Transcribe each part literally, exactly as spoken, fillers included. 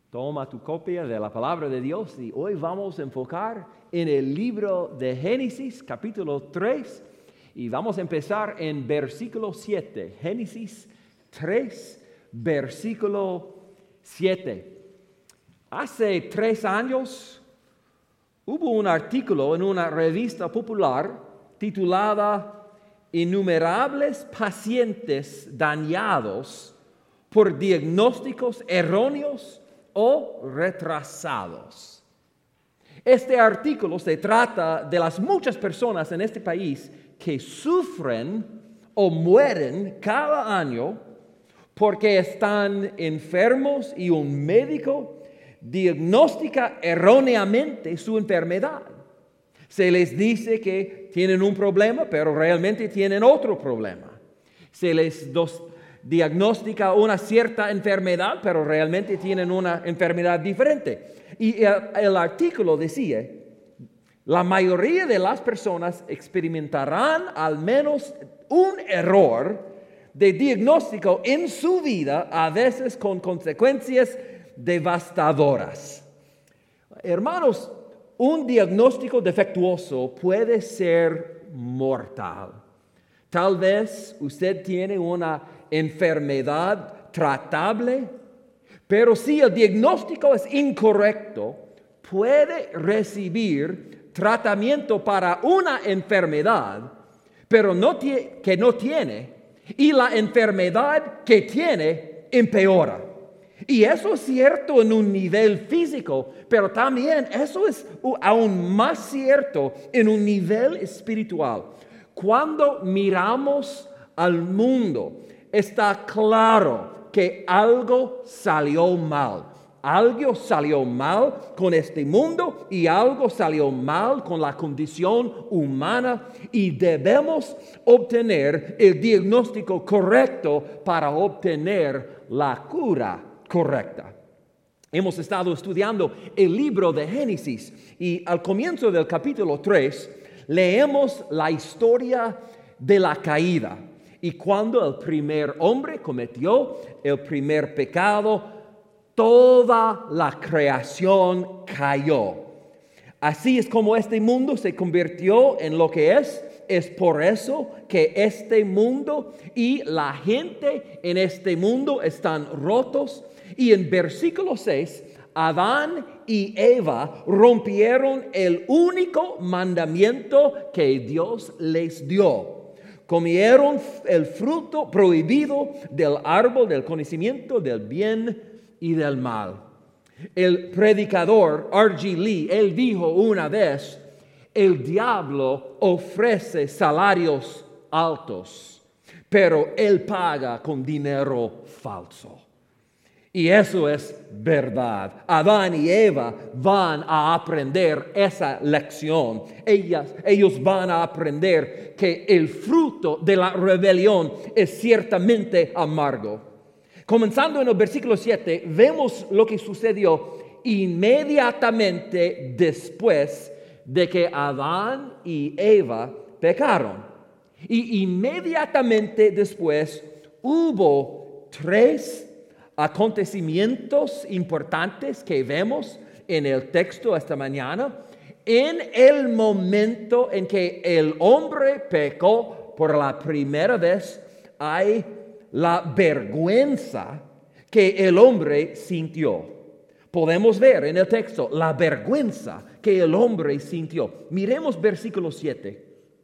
Toma tu copia de la palabra de Dios y hoy vamos a enfocar en el libro de Génesis, capítulo tres, y vamos a empezar en versículo siete. Génesis tres, versículo siete. Hace tres años hubo un artículo en una revista popular titulada Innumerables pacientes dañados por diagnósticos erróneos o retrasados. Este artículo se trata de las muchas personas en este país que sufren o mueren cada año porque están enfermos y un médico diagnostica erróneamente su enfermedad. Se les dice que tienen un problema, pero realmente tienen otro problema. Se les dos, diagnostica una cierta enfermedad, pero realmente tienen una enfermedad diferente. Y el, el artículo decía, la mayoría de las personas experimentarán al menos un error de diagnóstico en su vida, a veces con consecuencias devastadoras. Hermanos, un diagnóstico defectuoso puede ser mortal. Tal vez usted tiene una enfermedad tratable, pero si el diagnóstico es incorrecto, puede recibir tratamiento para una enfermedad, pero no tie- que no tiene, y la enfermedad que tiene empeora. Y eso es cierto en un nivel físico, pero también eso es aún más cierto en un nivel espiritual. Cuando miramos al mundo, está claro que algo salió mal. Algo salió mal con este mundo y algo salió mal con la condición humana y debemos obtener el diagnóstico correcto para obtener la cura correcta. Hemos estado estudiando el libro de Génesis y al comienzo del capítulo tres leemos la historia de la caída. Y cuando el primer hombre cometió el primer pecado, toda la creación cayó. Así es como este mundo se convirtió en lo que es. Es por eso que este mundo y la gente en este mundo están rotos. Y en versículo seis, Adán y Eva rompieron el único mandamiento que Dios les dio. Comieron el fruto prohibido del árbol del conocimiento del bien y del mal. El predicador R G Lee, él dijo una vez, el diablo ofrece salarios altos, pero él paga con dinero falso. Y eso es verdad. Adán y Eva van a aprender esa lección. Ellas, ellos van a aprender que el fruto de la rebelión es ciertamente amargo. Comenzando en el versículo siete, vemos lo que sucedió inmediatamente después de que Adán y Eva pecaron. Y inmediatamente después hubo tres acontecimientos importantes que vemos en el texto esta mañana. En el momento en que el hombre pecó por la primera vez, hay la vergüenza que el hombre sintió. Podemos ver en el texto la vergüenza que el hombre sintió. Miremos versículo siete.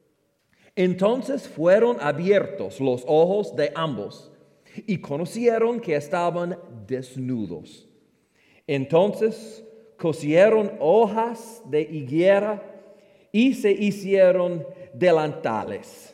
Entonces fueron abiertos los ojos de ambos y conocieron que estaban desnudos. Entonces cosieron hojas de higuera y se hicieron delantales.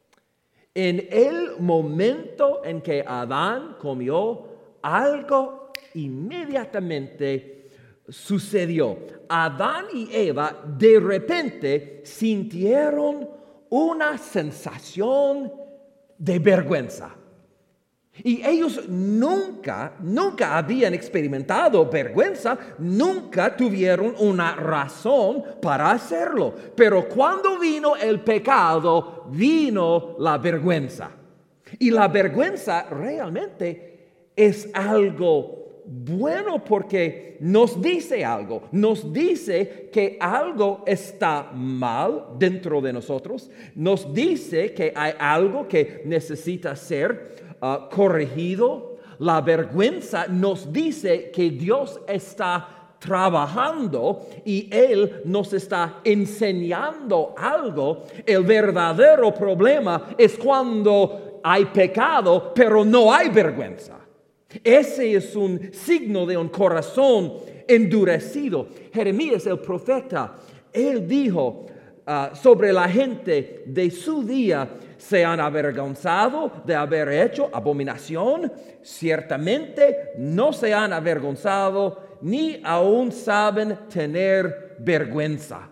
En el momento en que Adán comió, algo inmediatamente sucedió. Adán y Eva de repente sintieron una sensación de vergüenza. Y ellos nunca, nunca habían experimentado vergüenza, nunca tuvieron una razón para hacerlo. Pero cuando vino el pecado, vino la vergüenza. Y la vergüenza realmente es algo bueno porque nos dice algo, nos dice que algo está mal dentro de nosotros, nos dice que hay algo que necesita ser uh, corregido. La vergüenza nos dice que Dios está trabajando y Él nos está enseñando algo. El verdadero problema es cuando hay pecado, pero no hay vergüenza. Ese es un signo de un corazón endurecido. Jeremías, el profeta, él dijo uh, sobre la gente de su día: se han avergonzado de haber hecho abominación, ciertamente no se han avergonzado, ni aún saben tener vergüenza.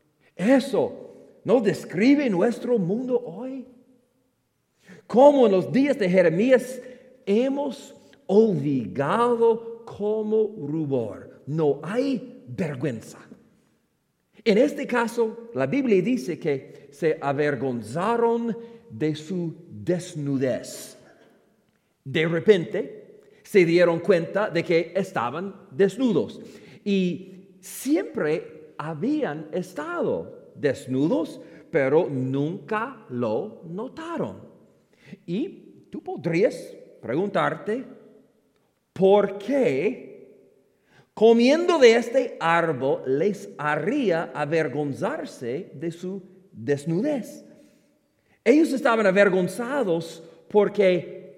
Eso no describe nuestro mundo hoy. Como en los días de Jeremías hemos olvidado como rubor. No hay vergüenza. En este caso, la Biblia dice que se avergonzaron de su desnudez. De repente se dieron cuenta de que estaban desnudos y siempre habían estado desnudos, pero nunca lo notaron. Y tú podrías preguntarte, ¿por qué comiendo de este árbol les haría avergonzarse de su desnudez? Ellos estaban avergonzados porque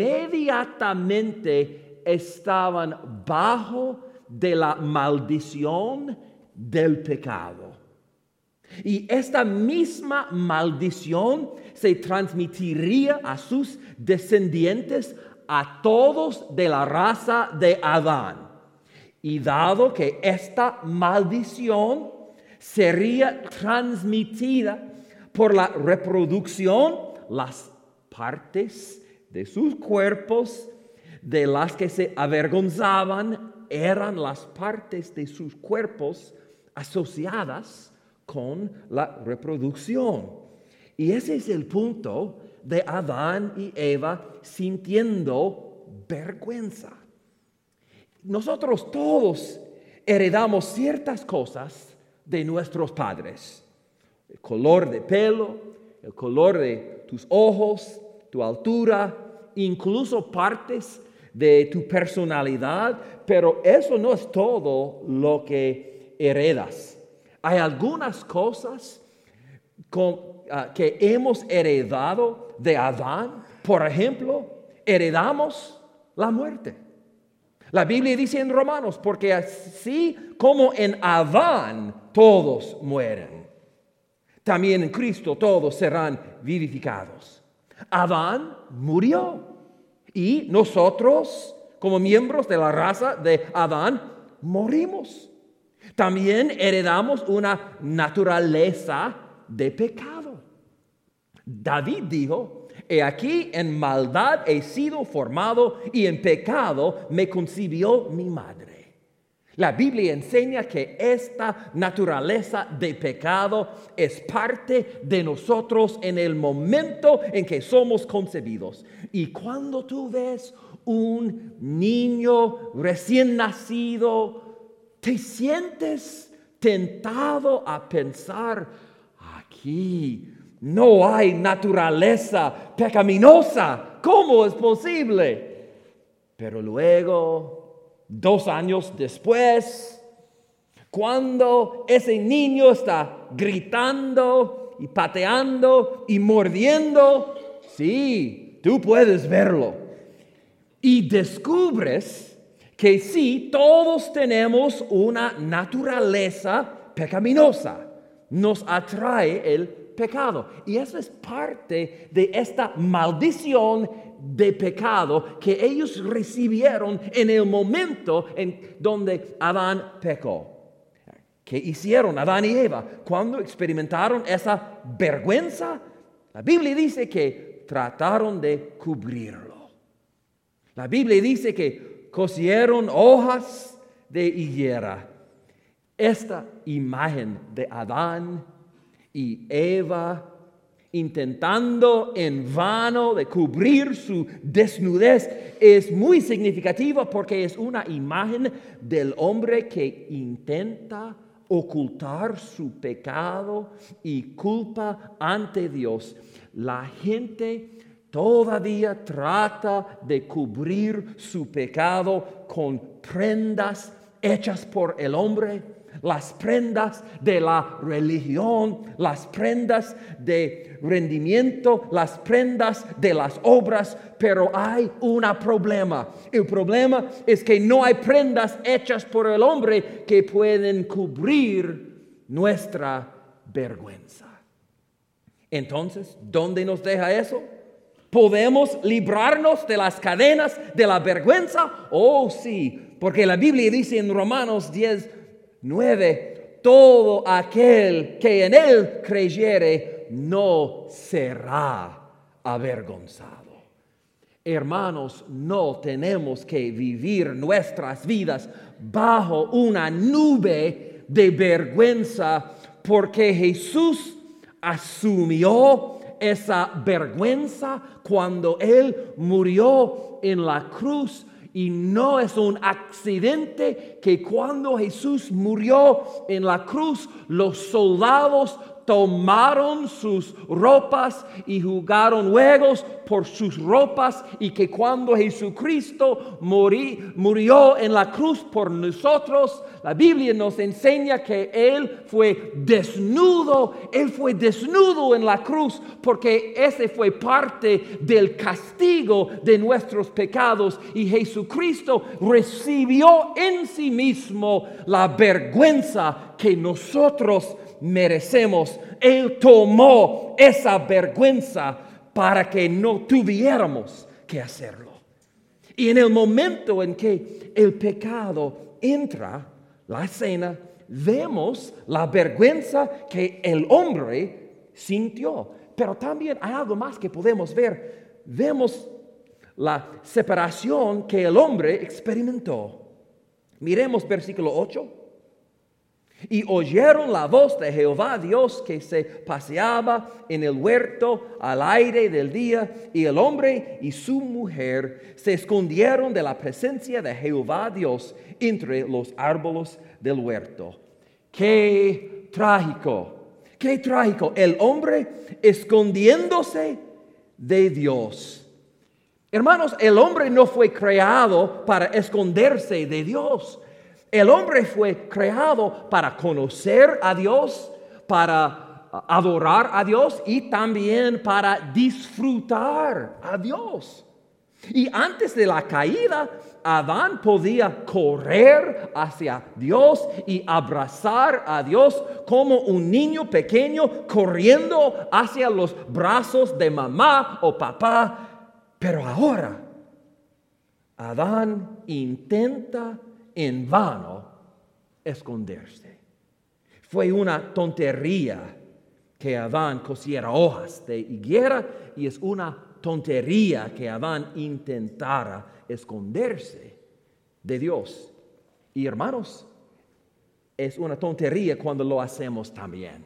inmediatamente estaban bajo de la maldición del pecado. Y esta misma maldición se transmitiría a sus descendientes, a todos de la raza de Adán. Y dado que esta maldición sería transmitida por la reproducción, las partes de sus cuerpos de las que se avergonzaban eran las partes de sus cuerpos asociadas con la reproducción. Y ese es el punto de Adán y Eva sintiendo vergüenza. Nosotros todos heredamos ciertas cosas de nuestros padres. El color de pelo, el color de tus ojos, tu altura, incluso partes de tu personalidad, pero eso no es todo lo que heredas. Hay algunas cosas con, uh, que hemos heredado de Adán. Por ejemplo, heredamos la muerte. La Biblia dice en Romanos, porque así como en Adán todos mueren, también en Cristo todos serán vivificados. Adán murió y nosotros, como miembros de la raza de Adán, morimos. También heredamos una naturaleza de pecado. David dijo: he aquí en maldad he sido formado y en pecado me concibió mi madre. La Biblia enseña que esta naturaleza de pecado es parte de nosotros en el momento en que somos concebidos. Y cuando tú ves un niño recién nacido, te sientes tentado a pensar: aquí no hay naturaleza pecaminosa. ¿Cómo es posible? Pero luego, dos años después, cuando ese niño está gritando y pateando y mordiendo, sí, tú puedes verlo. Y descubres que sí, todos tenemos una naturaleza pecaminosa. Nos atrae el pecado. Y eso es parte de esta maldición de pecado que ellos recibieron en el momento en donde Adán pecó. ¿Qué hicieron Adán y Eva cuando experimentaron esa vergüenza? La Biblia dice que trataron de cubrirlo. La Biblia dice que cosieron hojas de higuera. Esta imagen de Adán y Eva intentando en vano de cubrir su desnudez, es muy significativa porque es una imagen del hombre que intenta ocultar su pecado y culpa ante Dios. La gente todavía trata de cubrir su pecado con prendas hechas por el hombre, las prendas de la religión, las prendas de rendimiento, las prendas de las obras, pero hay un problema. El problema es que no hay prendas hechas por el hombre que pueden cubrir nuestra vergüenza. Entonces, ¿dónde nos deja eso? ¿Podemos librarnos de las cadenas de la vergüenza? Oh, sí, porque la Biblia dice en Romanos diez, nueve, todo aquel que en él creyere no será avergonzado. Hermanos, no tenemos que vivir nuestras vidas bajo una nube de vergüenza, porque Jesús asumió esa vergüenza cuando Él murió en la cruz. Y no es un accidente que cuando Jesús murió en la cruz, los soldados tomaron sus ropas y jugaron juegos por sus ropas, y que cuando Jesucristo morí, murió en la cruz por nosotros, la Biblia nos enseña que Él fue desnudo, Él fue desnudo en la cruz, porque ese fue parte del castigo de nuestros pecados, y Jesucristo recibió en sí mismo la vergüenza que nosotros merecemos. Él tomó esa vergüenza para que no tuviéramos que hacerlo. Y en el momento en que el pecado entra la escena, vemos la vergüenza que el hombre sintió. Pero también hay algo más que podemos ver. Vemos la separación que el hombre experimentó. Miremos versículo ocho. Y oyeron la voz de Jehová Dios que se paseaba en el huerto al aire del día, y el hombre y su mujer se escondieron de la presencia de Jehová Dios entre los árboles del huerto. ¡Qué trágico! ¡Qué trágico! El hombre escondiéndose de Dios. Hermanos, el hombre no fue creado para esconderse de Dios. El hombre fue creado para conocer a Dios, para adorar a Dios y también para disfrutar a Dios. Y antes de la caída, Adán podía correr hacia Dios y abrazar a Dios como un niño pequeño corriendo hacia los brazos de mamá o papá. Pero ahora, Adán intenta en vano esconderse. Fue una tontería que Adán cosiera hojas de higuera, y es una tontería que Adán intentara esconderse de Dios. Y hermanos, es una tontería cuando lo hacemos también.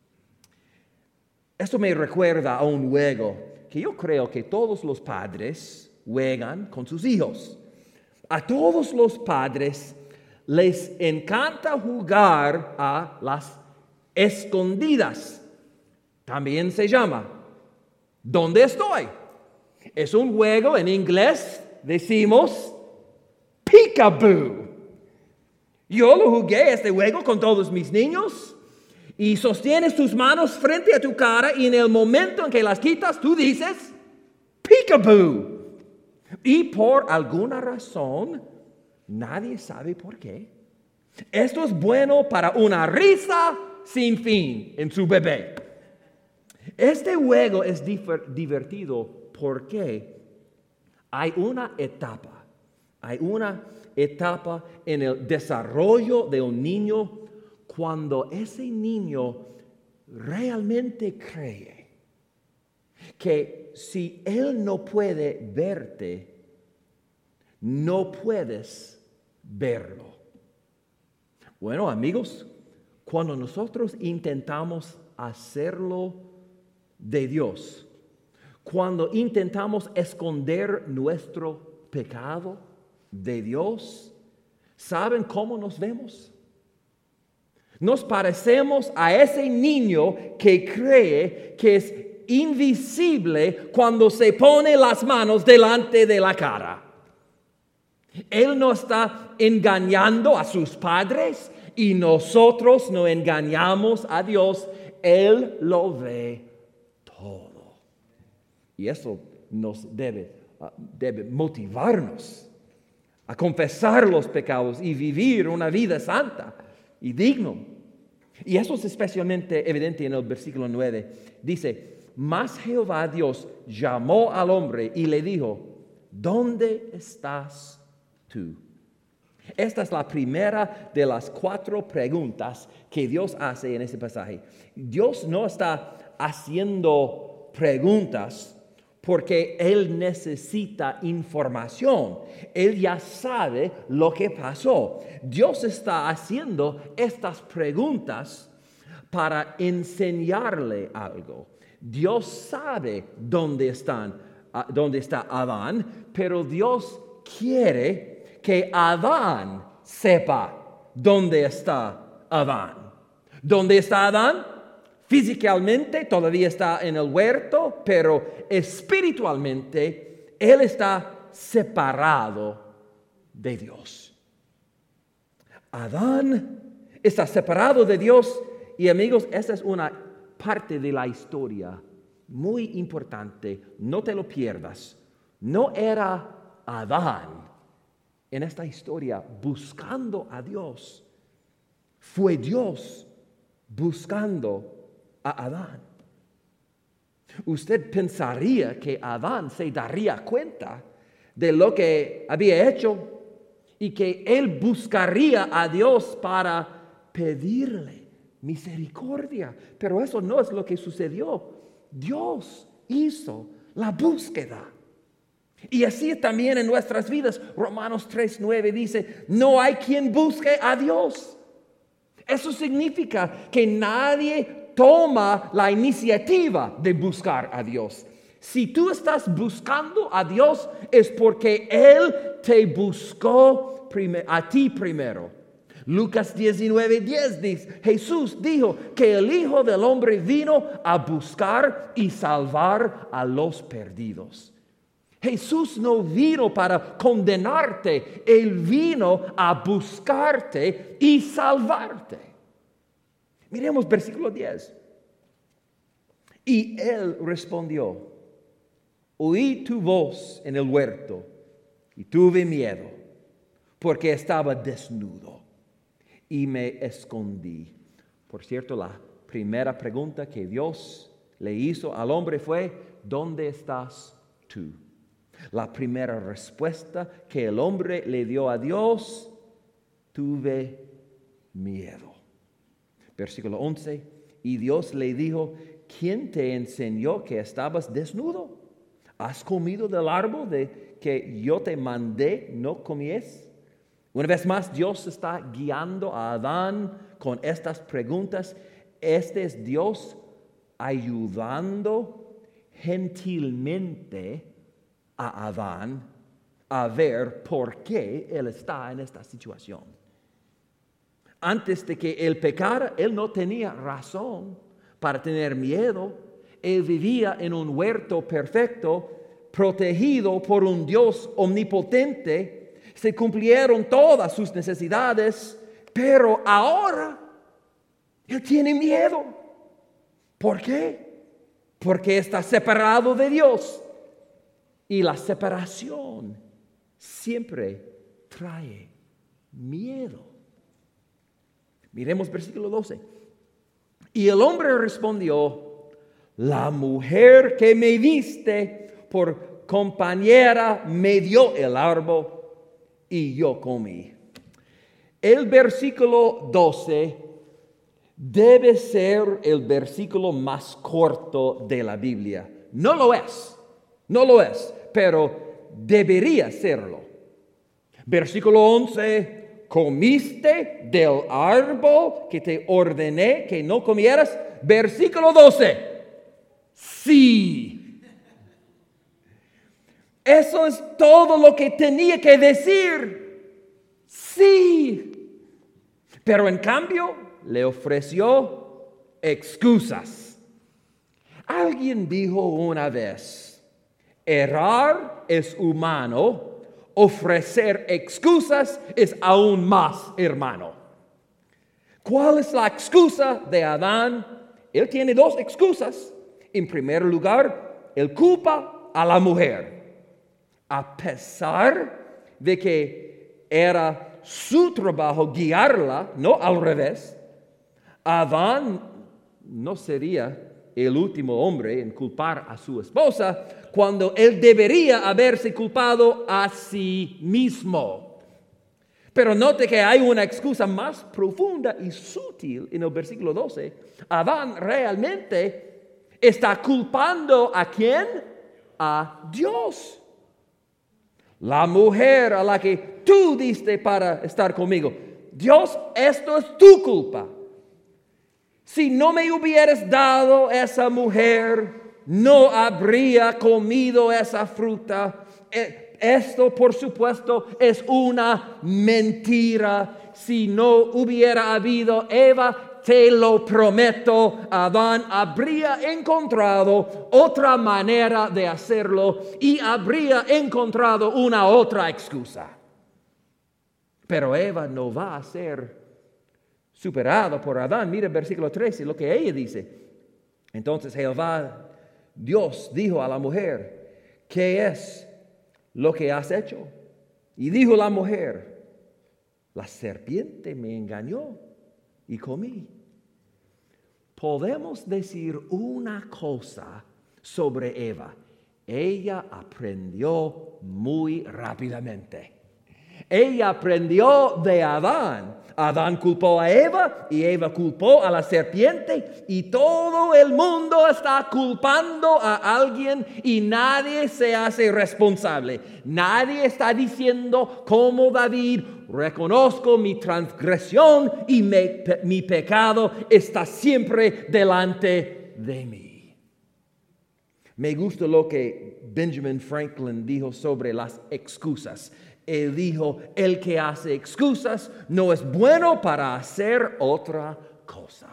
Esto me recuerda a un juego que yo creo que todos los padres juegan con sus hijos. A todos los padres les encanta jugar a las escondidas. También se llama ¿Dónde estoy? Es un juego, en inglés decimos peekaboo. Yo lo jugué este juego con todos mis niños, y sostienes tus manos frente a tu cara, y en el momento en que las quitas tú dices peekaboo. Y por alguna razón, nadie sabe por qué, esto es bueno para una risa sin fin en su bebé. Este juego es divertido porque hay una etapa, hay una etapa en el desarrollo de un niño cuando ese niño realmente cree que si él no puede verte, no puedes verlo. Bueno, amigos, cuando nosotros intentamos hacerlo de Dios, cuando intentamos esconder nuestro pecado de Dios, ¿saben cómo nos vemos? Nos parecemos a ese niño que cree que es invisible cuando se pone las manos delante de la cara. Él no está engañando a sus padres y nosotros no engañamos a Dios. Él lo ve todo. Y eso nos debe, uh, debe motivarnos a confesar los pecados y vivir una vida santa y digno. Y eso es especialmente evidente en el versículo nueve. Dice, mas Jehová Dios llamó al hombre y le dijo, ¿dónde estás tú? Esta es la primera de las cuatro preguntas que Dios hace en este pasaje. Dios no está haciendo preguntas porque Él necesita información. Él ya sabe lo que pasó. Dios está haciendo estas preguntas para enseñarle algo. Dios sabe dónde están, dónde está Adán, pero Dios quiere que Adán sepa dónde está Adán. ¿Dónde está Adán? Físicamente todavía está en el huerto, pero espiritualmente Él está separado de Dios. Adán está separado de Dios y amigos, esta es una parte de la historia muy importante. No te lo pierdas. No era Adán en esta historia buscando a Dios. Fue Dios buscando a Adán. Usted pensaría que Adán se daría cuenta de lo que había hecho y que él buscaría a Dios para pedirle misericordia. Pero eso no es lo que sucedió. Dios hizo la búsqueda. Y así también en nuestras vidas. Romanos tres nueve dice, no hay quien busque a Dios. Eso significa que nadie toma la iniciativa de buscar a Dios. Si tú estás buscando a Dios es porque Él te buscó a ti primero. Lucas diecinueve diez dice, Jesús dijo que el Hijo del Hombre vino a buscar y salvar a los perdidos. Jesús no vino para condenarte, Él vino a buscarte y salvarte. Miremos versículo diez. Y Él respondió, oí tu voz en el huerto y tuve miedo, porque estaba desnudo y me escondí. Por cierto, la primera pregunta que Dios le hizo al hombre fue, ¿dónde estás tú? La primera respuesta que el hombre le dio a Dios, tuve miedo. Versículo once, y Dios le dijo, ¿quién te enseñó que estabas desnudo? ¿Has comido del árbol de que yo te mandé no comies? Una vez más, Dios está guiando a Adán con estas preguntas. Este es Dios ayudando gentilmente a Adán a ver por qué él está en esta situación. Antes de que él pecara, él no tenía razón para tener miedo. Él vivía en un huerto perfecto, protegido por un Dios omnipotente. Se cumplieron todas sus necesidades, pero ahora él tiene miedo. ¿Por qué? Porque está separado de Dios. Y la separación siempre trae miedo. Miremos versículo doce. Y el hombre respondió, la mujer que me diste por compañera me dio el árbol y yo comí. El versículo doce debe ser el versículo más corto de la Biblia. No lo es, no lo es, pero debería serlo. Versículo once. ¿Comiste del árbol que te ordené que no comieras? Versículo doce. sí. Eso es todo lo que tenía que decir. Sí. Pero en cambio le ofreció excusas. Alguien dijo una vez, errar es humano, ofrecer excusas es aún más hermano. ¿Cuál es la excusa de Adán? Él tiene dos excusas. En primer lugar, él culpa a la mujer. A pesar de que era su trabajo guiarla, no al revés, Adán no sería el último hombre en culpar a su esposa cuando él debería haberse culpado a sí mismo. Pero note que hay una excusa más profunda y sutil en el versículo doce. Adán realmente está culpando ¿a quién? A Dios. La mujer a la que tú diste para estar conmigo. Dios, esto es tu culpa. Si no me hubieras dado esa mujer, no habría comido esa fruta. Esto, por supuesto, es una mentira. Si no hubiera habido Eva, te lo prometo, Adán habría encontrado otra manera de hacerlo y habría encontrado una otra excusa. Pero Eva no va a ser superado por Adán. Mira el versículo trece, lo que ella dice. Entonces Jehová, Dios, dijo a la mujer, ¿qué es lo que has hecho? Y dijo la mujer, la serpiente me engañó y comí. Podemos decir una cosa sobre Eva. Ella aprendió muy rápidamente. Ella aprendió de Adán. Adán culpó a Eva y Eva culpó a la serpiente y todo el mundo está culpando a alguien y nadie se hace responsable. Nadie está diciendo como David, reconozco mi transgresión y me, pe, mi pecado está siempre delante de mí. Me gusta lo que Benjamin Franklin dijo sobre las excusas. Él dijo, el que hace excusas no es bueno para hacer otra cosa.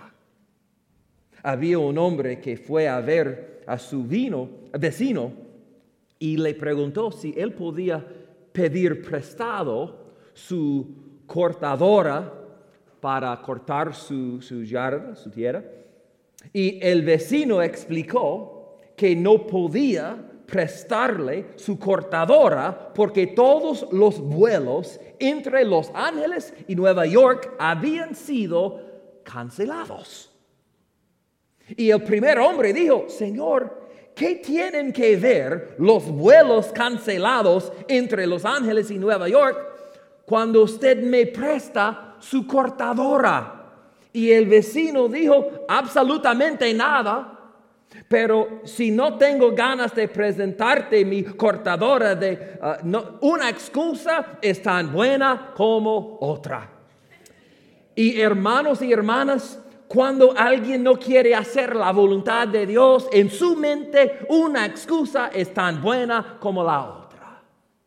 Había un hombre que fue a ver a su vino, vecino y le preguntó si él podía pedir prestado su cortadora para cortar su, su yarda, su tierra. Y el vecino explicó que no podía prestarle su cortadora porque todos los vuelos entre Los Ángeles y Nueva York habían sido cancelados. Y el primer hombre dijo, Señor, ¿qué tienen que ver los vuelos cancelados entre Los Ángeles y Nueva York cuando usted me presta su cortadora? Y el vecino dijo, absolutamente nada. Pero si no tengo ganas de presentarte mi cortadora, de, uh, no, una excusa es tan buena como otra. Y hermanos y hermanas, cuando alguien no quiere hacer la voluntad de Dios, en su mente una excusa es tan buena como la otra.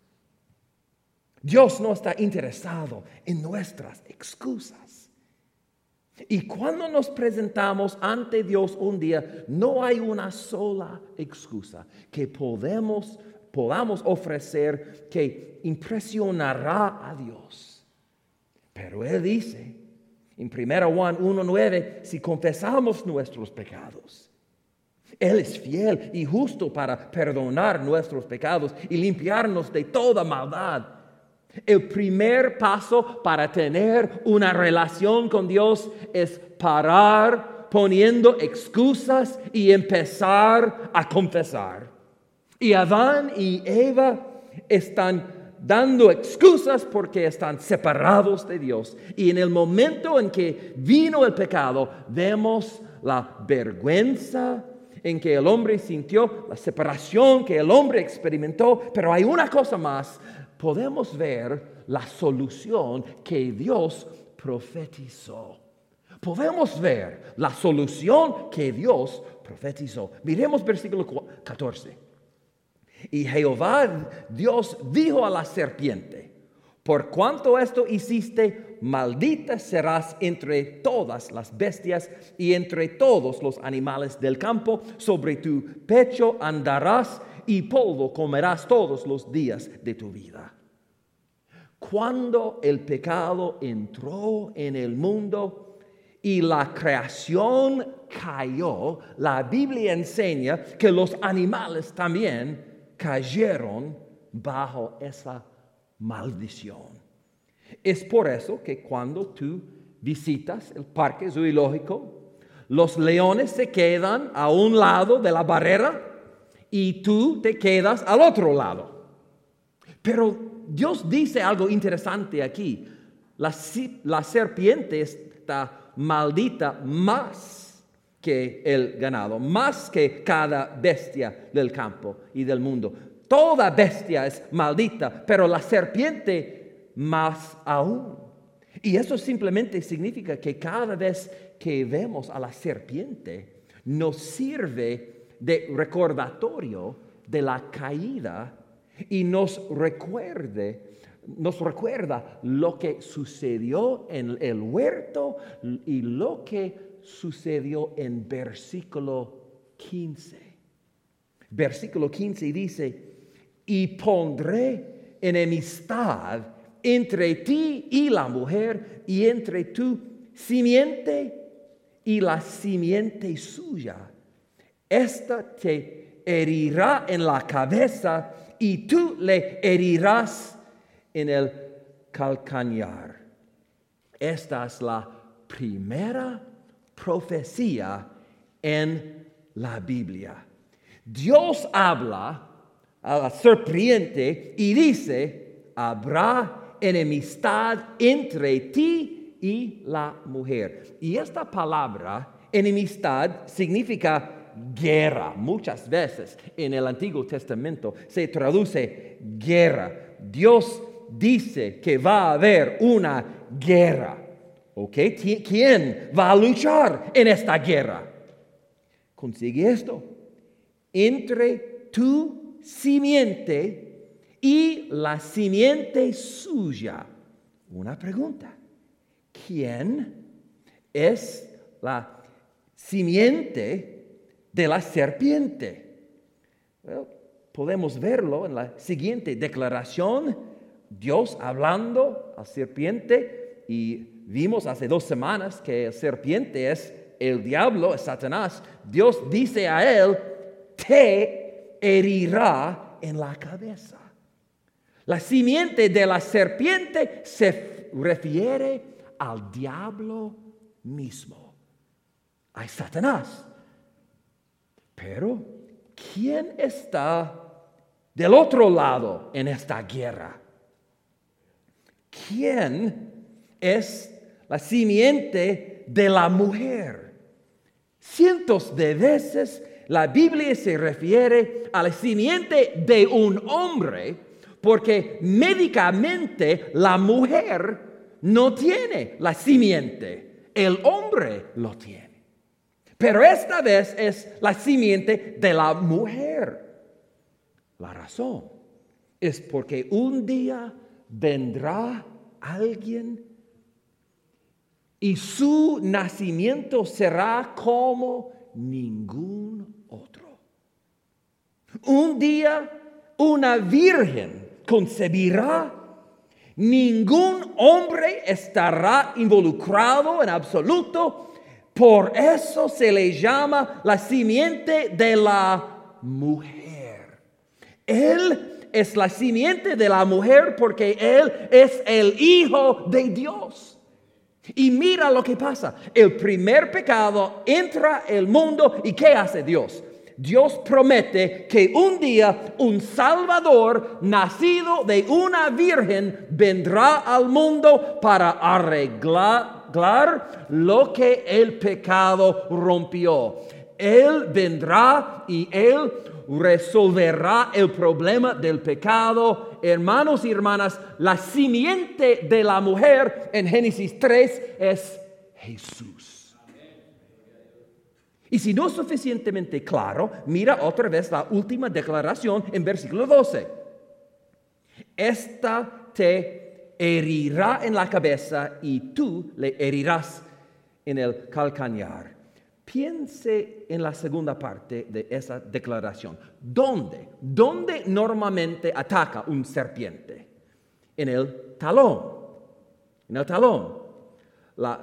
Dios no está interesado en nuestras excusas. Y cuando nos presentamos ante Dios un día, no hay una sola excusa que podemos, podamos ofrecer que impresionará a Dios. Pero Él dice en primera Juan uno nueve, si confesamos nuestros pecados, Él es fiel y justo para perdonar nuestros pecados y limpiarnos de toda maldad. El primer paso para tener una relación con Dios es parar poniendo excusas y empezar a confesar. Y Adán y Eva están dando excusas porque están separados de Dios. Y en el momento en que vino el pecado, vemos la vergüenza en que el hombre sintió, la separación que el hombre experimentó. Pero hay una cosa más. Podemos ver la solución que Dios profetizó. podemos ver la solución que Dios profetizó. Miremos versículo catorce. Y Jehová Dios dijo a la serpiente: por cuanto esto hiciste, maldita serás entre todas las bestias y entre todos los animales del campo. Sobre tu pecho andarás y polvo comerás todos los días de tu vida. Cuando el pecado entró en el mundo y la creación cayó, la Biblia enseña que los animales también cayeron bajo esa maldición. Es por eso que cuando tú visitas el parque zoológico, los leones se quedan a un lado de la barrera y tú te quedas al otro lado. Pero Dios dice algo interesante aquí. La, la serpiente está maldita más que el ganado, más que cada bestia del campo y del mundo. Toda bestia es maldita, pero la serpiente más aún. Y eso simplemente significa que cada vez que vemos a la serpiente, nos sirve de recordatorio de la caída y nos recuerde, nos recuerda lo que sucedió en el huerto y lo que sucedió en versículo quince. Versículo quince dice: y pondré enemistad entre ti y la mujer, y entre tu simiente y la simiente suya. Esta te herirá en la cabeza, y tú le herirás en el calcañar. Esta es la primera profecía en la Biblia. Dios habla a la serpiente y dice: habrá enemistad entre ti y la mujer. Y esta palabra, enemistad, significa guerra. Muchas veces en el Antiguo Testamento se traduce guerra. Dios dice que va a haber una guerra. ¿Ok? ¿Quién va a luchar en esta guerra? Consigue esto: entre tu simiente y la simiente suya. Una pregunta: ¿quién es la simiente de la serpiente? Well, podemos verlo en la siguiente declaración. Dios hablando a la serpiente, y vimos hace dos semanas que la serpiente es el diablo, es Satanás. Dios dice a él: te herirá en la cabeza. La simiente de la serpiente se refiere al diablo mismo, a Satanás. Pero, ¿quién está del otro lado en esta guerra? ¿Quién es la simiente de la mujer? Cientos de veces la Biblia se refiere a la simiente de un hombre, porque médicamente la mujer no tiene la simiente, el hombre lo tiene. Pero esta vez es la simiente de la mujer. La razón es porque un día vendrá alguien y su nacimiento será como ningún otro. Un día una virgen concebirá. Ningún hombre estará involucrado en absoluto. Por eso se le llama la simiente de la mujer. Él es la simiente de la mujer porque Él es el Hijo de Dios. Y mira lo que pasa. El primer pecado entra al mundo, ¿y qué hace Dios? Dios promete que un día un Salvador nacido de una virgen vendrá al mundo para arreglar lo que el pecado rompió. Él vendrá y Él resolverá el problema del pecado. Hermanos y hermanas, la simiente de la mujer en Génesis tres es Jesús. Y si no es suficientemente claro, mira otra vez la última declaración en versículo doce. Esta te herirá en la cabeza y tú le herirás en el calcañar. Piense en la segunda parte de esa declaración. ¿Dónde? ¿Dónde normalmente ataca un serpiente? En el talón. En el talón. La,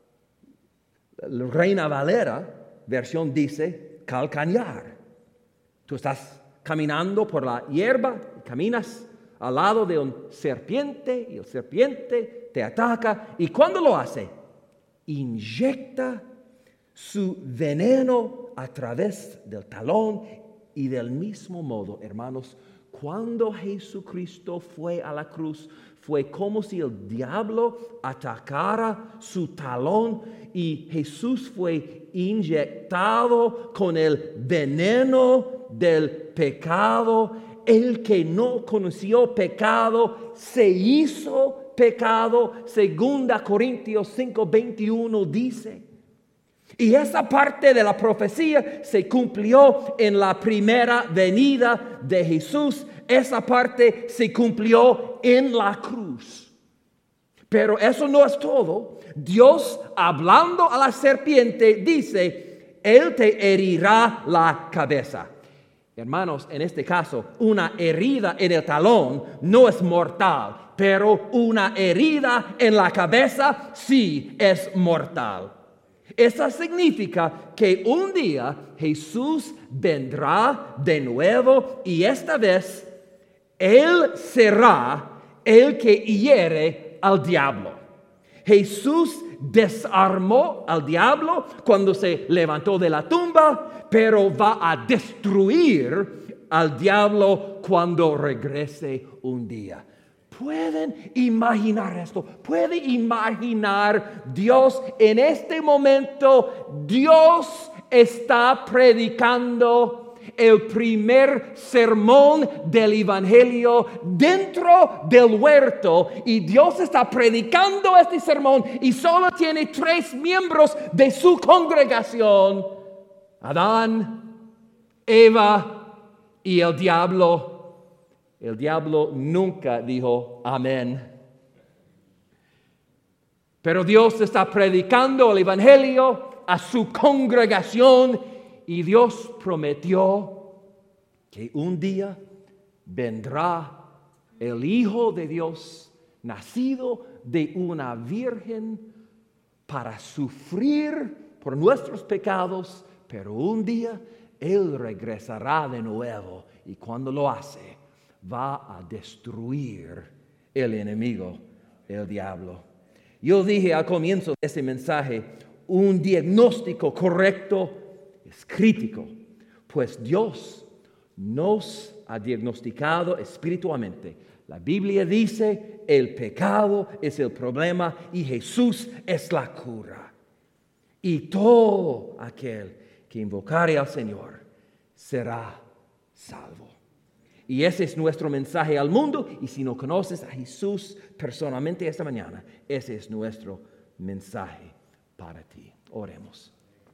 la Reina Valera versión dice calcañar. Tú estás caminando por la hierba, caminas al lado de un serpiente y el serpiente te ataca. ¿Y cuándo lo hace? Inyecta su veneno a través del talón. Y del mismo modo, hermanos, cuando Jesucristo fue a la cruz, fue como si el diablo atacara su talón y Jesús fue inyectado con el veneno del pecado. El que no conoció pecado se hizo pecado, segunda Corintios cinco veintiuno dice. Y esa parte de la profecía se cumplió en la primera venida de Jesús. Esa parte se cumplió en la cruz. Pero eso no es todo. Dios, hablando a la serpiente, dice, Él te herirá la cabeza. Hermanos, en este caso, una herida en el talón no es mortal, pero una herida en la cabeza sí es mortal. Eso significa que un día Jesús vendrá de nuevo y esta vez Él será el que hiere al diablo. Jesús desarmó al diablo cuando se levantó de la tumba, pero va a destruir al diablo cuando regrese un día. ¿Pueden imaginar esto? ¿Puede imaginar Dios en este momento? Dios está predicando el primer sermón del Evangelio dentro del huerto y Dios está predicando este sermón y solo tiene tres miembros de su congregación: Adán, Eva y el diablo. El diablo nunca dijo amén. Pero Dios está predicando el Evangelio a su congregación y Dios prometió que un día vendrá el Hijo de Dios, nacido de una virgen, para sufrir por nuestros pecados, pero un día Él regresará de nuevo y cuando lo hace, va a destruir el enemigo, el diablo. Yo dije al comienzo de este mensaje, un diagnóstico correcto es crítico, pues Dios nos ha diagnosticado espiritualmente. La Biblia dice, el pecado es el problema y Jesús es la cura. Y todo aquel que invocare al Señor será salvo. Y ese es nuestro mensaje al mundo. Y si no conoces a Jesús personalmente esta mañana, ese es nuestro mensaje para ti. Oremos.